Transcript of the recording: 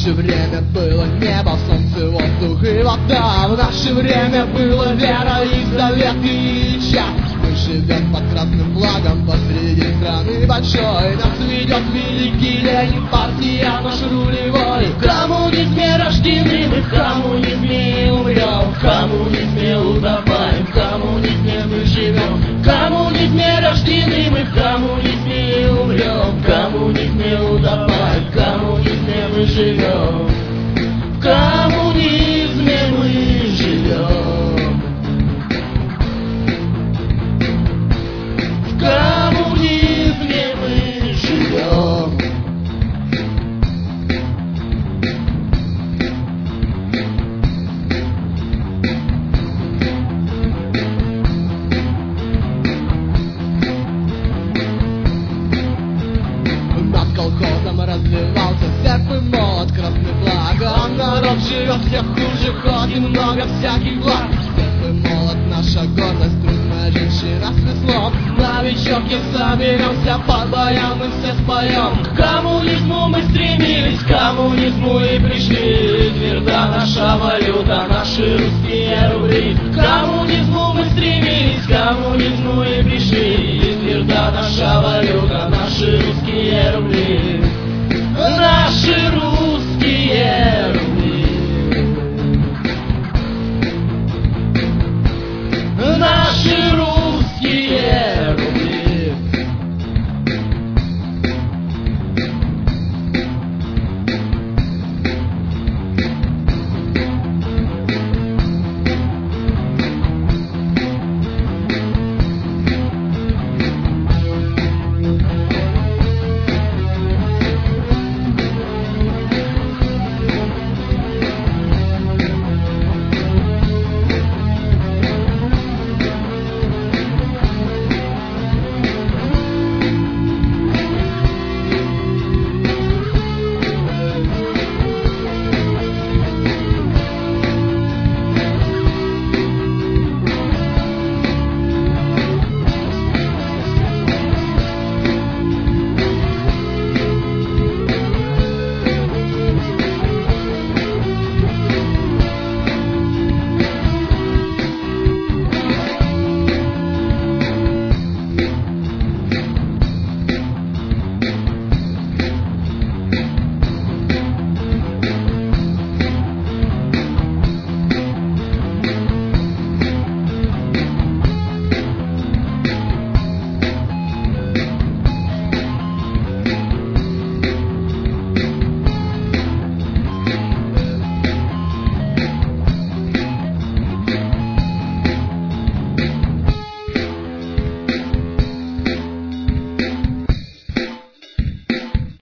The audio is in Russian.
наше время было небо, солнце, воздух и вода. В наше время было вера и завет Ильича. Мы живем под красным флагом посреди страны большой. Нас ведет великий Ленин, партия наш рулевой. В коммунизме рождены, мы в коммунизме и умрем. В коммунизме утопаем, в коммунизме мы живем. В коммунизме рождены, мы в коммунизме и умрем. В коммунизме утопаем, в коммунизме мы живем. В коммунизме мы живем. В коммунизме мы живем. Над колхозом развивался серп и молот, красный флаг. А народ живет всех хуже, хоть и много всяких благ. Серп и молот наша гордость, трудная женщина с веслом. На вечерке соберемся под баян, мы все споем. К коммунизму мы стремились, к коммунизму и пришли. Тверда наша валюта, наши русские рубли. К коммунизму мы стремились, к коммунизму и пришли. Тверда наша валюта, наши русские рубли.